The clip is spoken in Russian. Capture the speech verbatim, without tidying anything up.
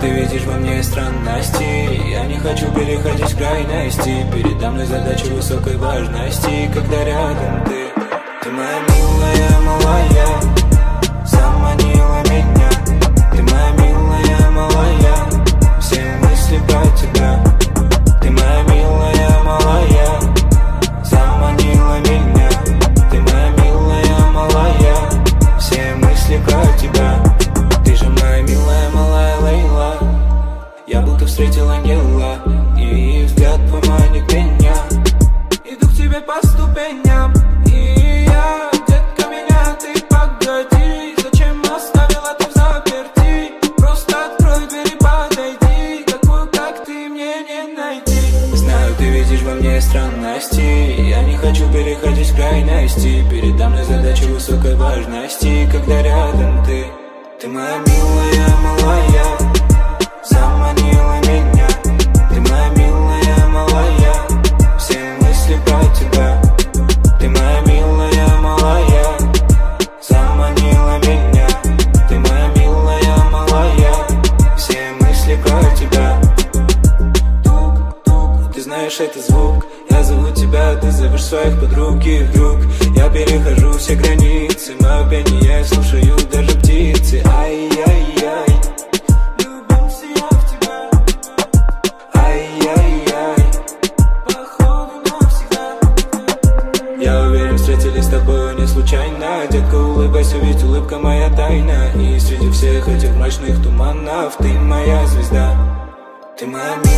ты видишь во мне странности. Я не хочу переходить крайности. Передо мной задача высокой важности. Когда рядом ты, ты моя милая, малая, заманила меня. Ты моя милая, малая, все мысли про тебя. Ты моя милая, малая, заманила меня. Ты моя милая, малая, все мысли про тебя. Ты же моя милая, малая Лейла. Я будто встретил ангела, и взгляд твой манит меня. Иду к тебе по ступеням, и я, детка, меня ты погоди. Зачем оставила ты в заперти? Просто открой дверь и подойди. Такую, как ты, мне не найти. Знаю, ты видишь во мне странности. Я не хочу переходить крайности. Передо мной задача высокой важности. Когда рядом ты, ты моя милая, малая, заманила меня. Ты моя милая, малая, все мысли про тебя. Ты моя милая, малая, заманила меня. Ты моя милая, малая, все мысли про тебя. Тук-тук, ты знаешь это звук. Я зову тебя, ты зовешь своих подруг. И вдруг я перехожу все границы. Мое пение я слушаю даже птицы. Ай-яй-яй, влюбился я в тебя. Ай-яй-яй, походу навсегда. Я уверен, встретились с тобой не случайно. Детка, улыбайся, ведь улыбка моя тайна. И среди всех этих мрачных туманов ты моя звезда. Ты моя милая.